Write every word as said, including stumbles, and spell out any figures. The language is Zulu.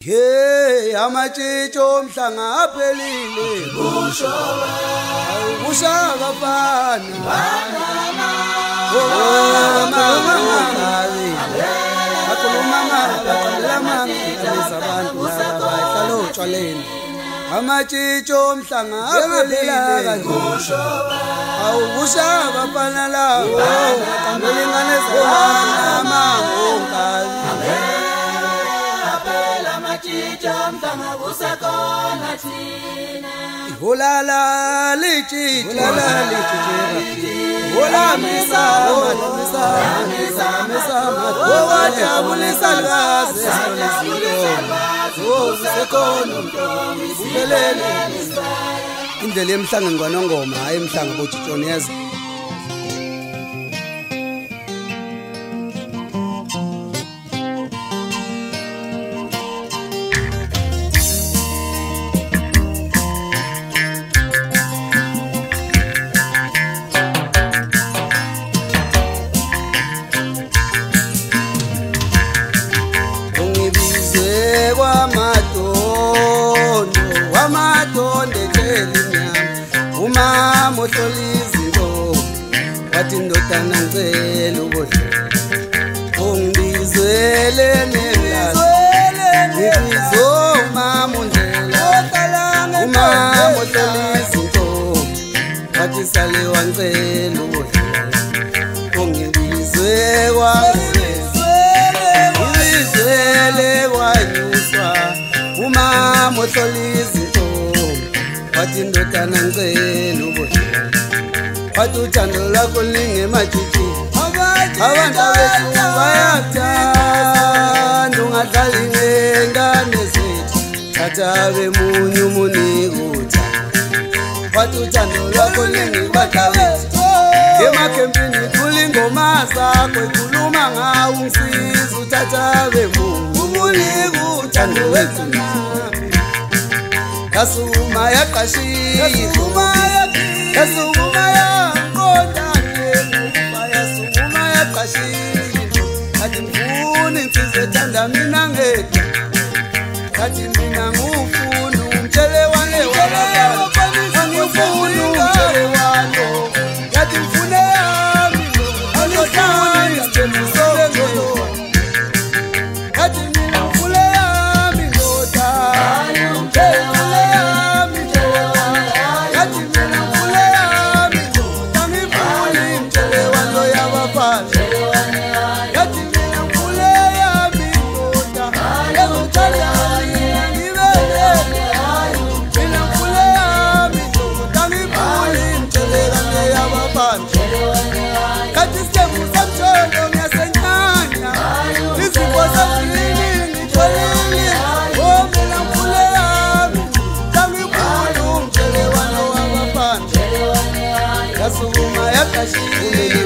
Hey amatshitshi omhlanga aphelile kushowe awukushaka bafana banama mama akhuluma ngaphandle mangisa abantu labahlala utshwaleni amatshitshi omhlanga aphelile kushowe awukushaka bafana lawo aqambelingane zona mangonkazi Mtanga kusekona thina Holala lichi holala lichi hola misa misa misa misa wajabulisa lwazi kusekona mntwana ubelele indlela emhlangeni kwanongoma hayi emhlanga bojitshoni yazi Umama uhlolizinto wathi ndodana ngicela ubodlela ungibizele nelazi ngibizo umama undlela umama uhlolizinto wathi sale wangicela ubodlela ungibizwe kwangibizele kwanyuswa umama uhlolizinto wathi ndodana ngicela ubodlela wathi uthando lwakho lingematshitshi abantu bethu bayathanda ungadlali ngengane zethu thatha bemunye umunike uthando wathi uthando lwakho lingibadla bethu emakhempini kulingoma zakho ekhuluma ngawo ungisiza uthatha bemunye umunike uthando wethu Yasuma yaqashile Yasuma yaqondane Yasuma yaqashile Kathi ngifuna insizwe ethanda mina ngedwa Kathi mina ngufuna umtshele wane wabafana Angifuni umtshele wano Kathi ngifune yami Angifuni isithembiso ngelo Kathi mina ngifune yami ndoda Yasuma yaqashile